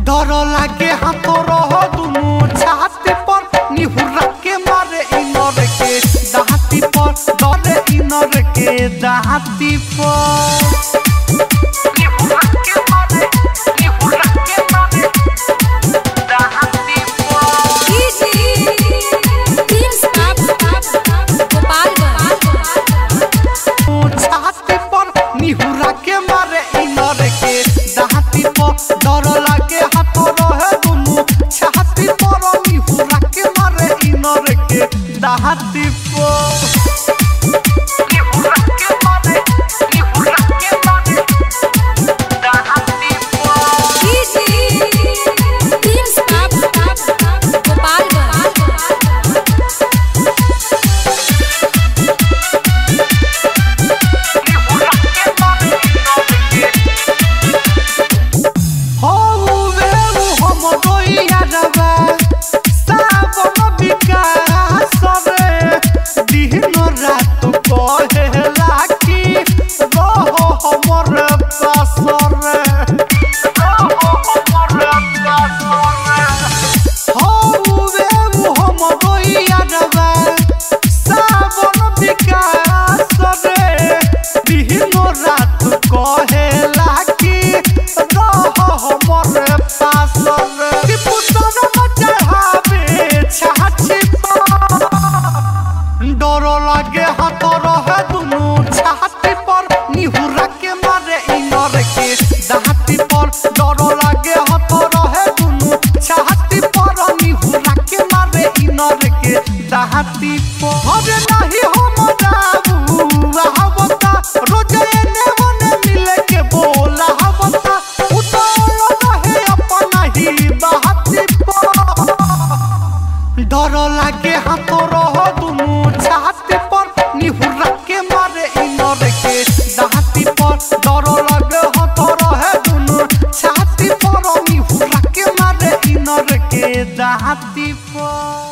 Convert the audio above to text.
डर लागे हाथ रह दुनु छाती पर निहुरा के मारे इनर के दाहती पर डरे इनर के दाहती पर निहुरा के मारे इनर के दाहती पर डर लागे हाथ रहे दुनु छाती पर निहुरा के मारे इनर के दाहती पर डर लागे हाथ रहे दुनु छाती पर निहुरा के मारे इनर के दाहती पर डर लागे हाथ रहे दुनु छाती पर निहुरा के मारे इनर के दाहती पर अरे नहीं हम जाबू आहबता रोज एने ओने मिले के बोला आहबता उतर रहे अपना ही दाहती पर डर लागे हाथ रह दुनु छाती पर निहुरा के मारे इनर के दाहती पर डर लागे हाथ रहे दुनु छाती पर निहुरा के मारे इनर के दाहती पर।